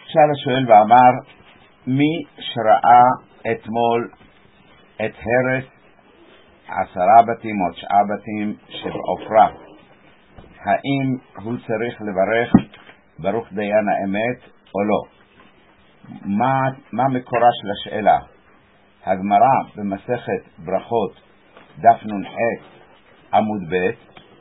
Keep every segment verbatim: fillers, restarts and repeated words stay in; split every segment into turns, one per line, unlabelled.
שאל השואל ואמר, מי שראה אתמול את הרס עשרה בתים או תשעה בתים שבעופרה, האם הוא צריך לברך ברוך דיין האמת או לא? מה, מה מקורה של השאלה? הגמרא במסכת ברכות דף נ"ח עמוד ב'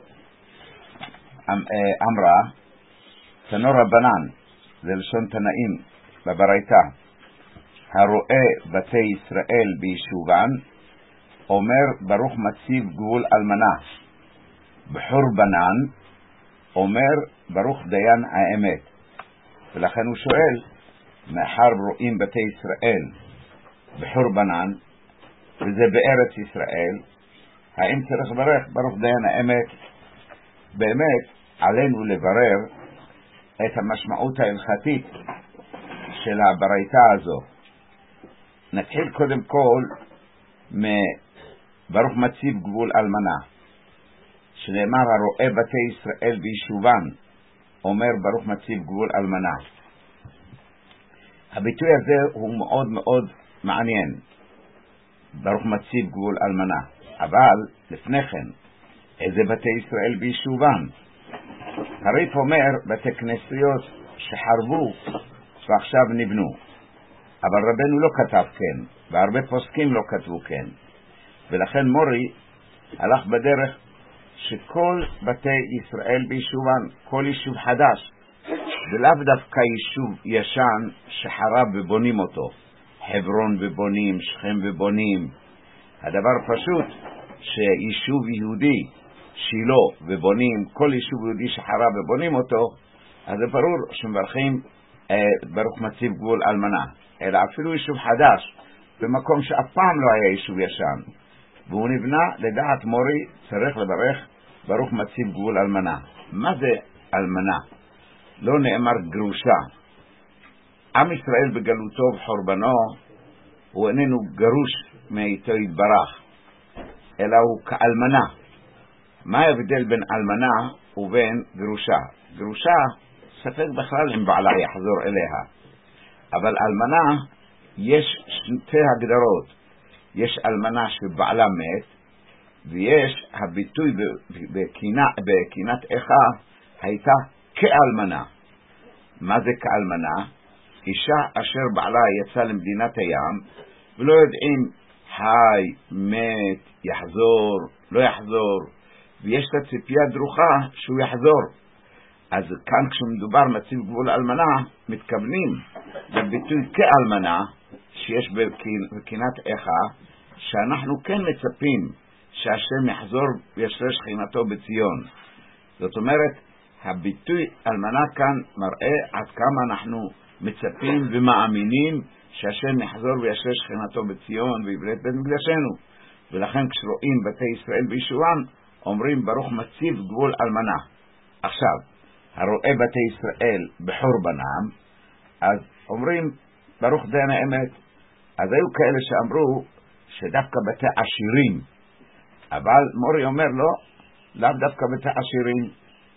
אמרה, תנו רבנן, זה לשון תנאים בברייתא, הרואה בתי ישראל ביישובן אומר ברוך מציב גבול אלמנה, בחורבנן אומר ברוך דיין האמת. ולכן הוא שואל, מאחר רואים בתי ישראל בחורבנן וזה בארץ ישראל, האם צריך לברך ברוך דיין האמת? באמת עלינו לברר את המשמעות ההלכתית של הברייתא הזו. נתחיל קודם כל מברוך מציב גבול אלמנה, שנאמר הרואה בתי ישראל ביישובן אומר ברוך מציב גבול אלמנה. הביטוי הזה הוא מאוד מאוד מעניין, ברוך מציב גבול אלמנה. אבל לפני כן, איזה בתי ישראל ביישובן? הריף אומר בתי כנסיות שחרבו ועכשיו נבנו, אבל רבנו לא כתב כן, והרבה פוסקים לא כתבו כן. ולכן מורי הלך בדרך שכל בתי ישראל ביישובן, כל יישוב חדש, ולאו דווקא יישוב ישן שחרב ובונים אותו, חברון ובונים, שכם ובונים. הדבר פשוט שיישוב יהודי שילה ובונים, כל יישוב יהודי שחרב ובונים אותו, אז זה ברור שמברכים אה, ברוך מציב גבול אלמנה. אלא אפילו יישוב חדש במקום שאף פעם לא היה יישוב ישן והוא נבנה, לדעת מורי צריך לברך ברוך מציב גבול אלמנה. מה זה אלמנה? לא נאמר גרושה. עם ישראל בגלותו וחורבנו הוא איננו גרוש מאיתו יתברך, אלא הוא כאלמנה. מה ההבדל בין אלמנה ובין גרושה? גרושה ספק בכלל אם בעלה יחזור אליה, אבל אלמנה יש שתי הגדרות. יש אלמנה שבעלה מת, ויש הביטוי בקינת איכה הייתה כאלמנה. מה זה כאלמנה? אישה אשר בעלה יצא למדינת הים ולא יודעים חי, מת, יחזור, לא יחזור, ויש את הציפייה דרוכה שהוא יחזור. אז כאן כשמדובר מציב גבול אלמנה, מתכוונים לביטוי כאלמנה שיש בקינת איכה, שאנחנו כן מצפים שהשם יחזור וישרה שכינתו בציון. זאת אומרת, הביטוי אלמנה כאן מראה עד כמה אנחנו מצפים ומאמינים שהשם יחזור וישרה שכינתו בציון ויבנה את בית מקדשנו. ולכן כשרואים בתי ישראל ביישובם אומרים ברוך מציב גבול אלמנה. עכשיו, הרואה בתי ישראל בחורבנם, אז אומרים ברוך דיין האמת. אז היו כאלה שאמרו שדווקא בתי עשירים, אבל מורי אומר לא, לאו דווקא בתי עשירים,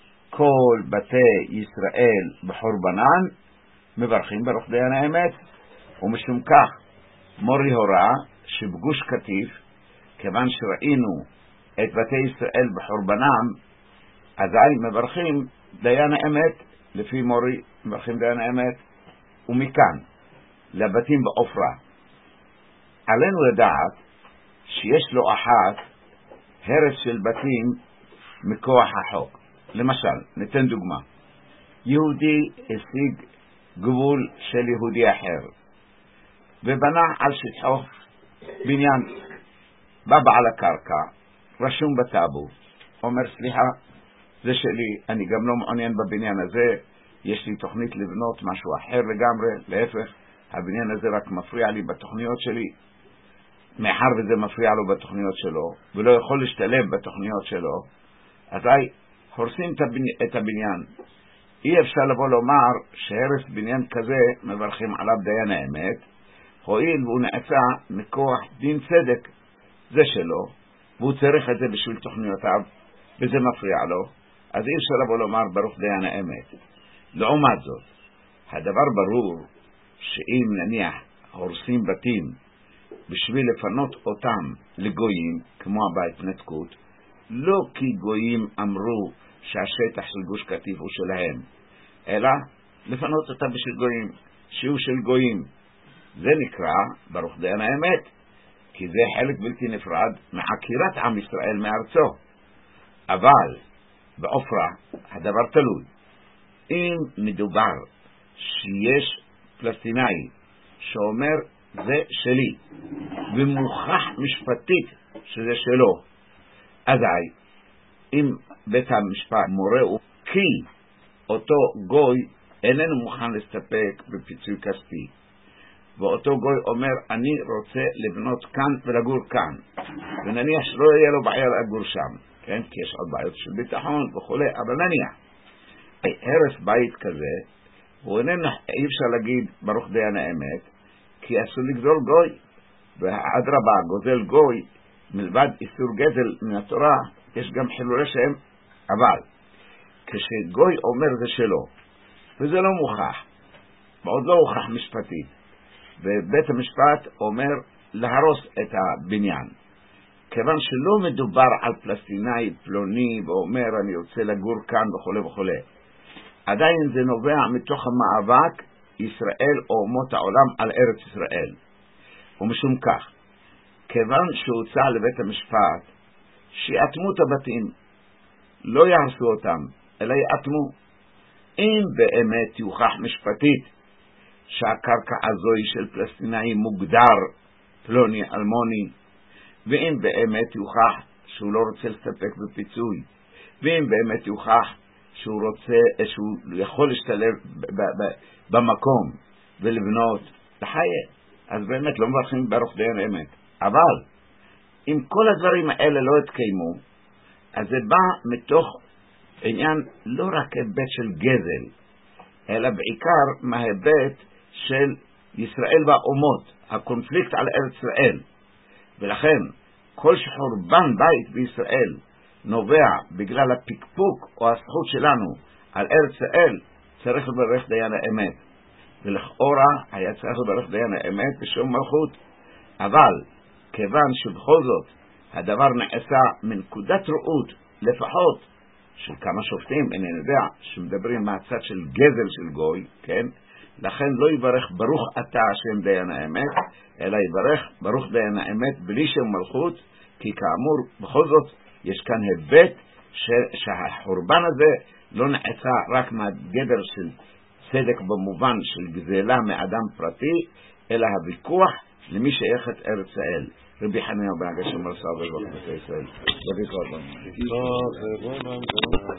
כל בתי ישראל בחורבנן מברכים ברוך דיין האמת. ומשום כך מורי הורה שבגוש קטיף, כיוון שראינו את בתי ישראל בחורבנם, אזי מברכים דיין האמת. לפי מורי מברכים דיין האמת. ומכאן לבתים בעופרה, עלינו לדעת שיש לו אחת הרס של בתים מכוח החוק. למשל, ניתן דוגמה, יהודי השיג גבול של יהודי אחר ובנה על שטחו בניין, בא בעל הקרקע, רשום בטאבו, אומר סליחה, זה שלי, אני גם לא מעוניין בבניין הזה, יש לי תוכנית לבנות משהו אחר לגמרי, להפך, הבניין הזה רק מפריע לי בתוכניות שלי. מאחר וזה מפריע לו בתוכניות שלו ולא יכול להשתלב בתוכניות שלו, אז הורסים את הבניין. אי אפשר לבוא לומר שהרס בניין כזה מברכים עליו דיין האמת, הואיל והוא נעשה מכוח דין צדק, זה שלו, והוא צריך את זה בשביל תוכניותיו וזה מפריע לו, אז אי אפשר לבוא לומר ברוך דיין האמת. לעומת זאת, הדבר ברור שאם נניח הורסים בתים בשביל לפנות אותם לגויים, כמו הבית נתקות, לא כי גויים אמרו שהשטח של גוש קטיף הוא שלהם, אלא לפנות אותם בשביל גויים, שהוא של גויים. זה נקרא ברוך דיין האמת, כי זה חלק בלתי נפרד מעקירת עם ישראל מארצו. אבל בעופרה הדבר תלוי. אם מדובר שיש פלסטיני שאומר זה שלי ומוכח משפטית שזה שלו, אזי אם בית המשפט מורה כי אותו גוי איננו מוכן להסתפק בפיצוי כספי, ואותו גוי אומר אני רוצה לבנות כאן ולגור כאן, ונניח שלא יהיה לו בעיה לגור שם, כן? כי יש עוד בעיות של ביטחון וכו', אבל נניח הרס בית כזה, הוא איננו, אי אפשר להגיד ברוך דיין האמת, כי אסור לגזול גוי, והאדרבה גוזל גוי מלבד איסור גזל מן התורה, יש גם חילולי שם. אבל כשגוי אומר זה שלו וזה לא מוכח, ועוד לא הוכח משפטית, ובית המשפט אומר להרוס את הבניין, כיוון שלא מדובר על פלסטיני פלוני ואומר אני רוצה לגור כאן וכו' וכו', עדיין זה נובע מתוך המאבק ישראל או אומות העולם על ארץ ישראל. ומשום כך, כיוון שהוצע לבית המשפט שיאטמו את הבתים, לא יהרסו אותם אלא יאטמו, אם באמת יוכח משפטית שהקרקע הזוי של פלסטיני מוגדר פלוני אלמוני, ואם באמת יוכח שהוא לא רוצה להסתפק בפיצוי, ואם באמת יוכח שהוא רוצה, שהוא יכול להשתלב במקום ולבנות לחיי, אז באמת לא מברכים ברוך דיין האמת. אבל אם כל הדברים האלה לא התקיימו, אז זה בא מתוך עניין לא רק היבט של גזל, אלא בעיקר מההיבט של ישראל והאומות, הקונפליקט על ארץ ישראל. ולכן כל שחורבן בית בישראל נובע בגלל הפקפוק או הזכות שלנו על ארץ ישראל, צריך לברך דיין האמת. ולכאורה היה צריך לברך דיין האמת בשום מלכות. אבל כיוון שבכל זאת הדבר נעשה מנקודת ראות לפחות של כמה שופטים, אני יודע, שמדברים מהצד של גזל של גוי, כן? לכן לא יברך ברוך אתה השם דיין האמת, אלא יברך ברוך דיין האמת בלי שם מלכות, כי כאמור בכל זאת יש כאן היבט שהחורבן הזה לא נעשה רק מהגדר של צדק במובן של גזלה מאדם פרטי, אלא הוויכוח למי שייכת ארץ ישראל. רבי חנינא בן הגשם מרסה בבית ישראל.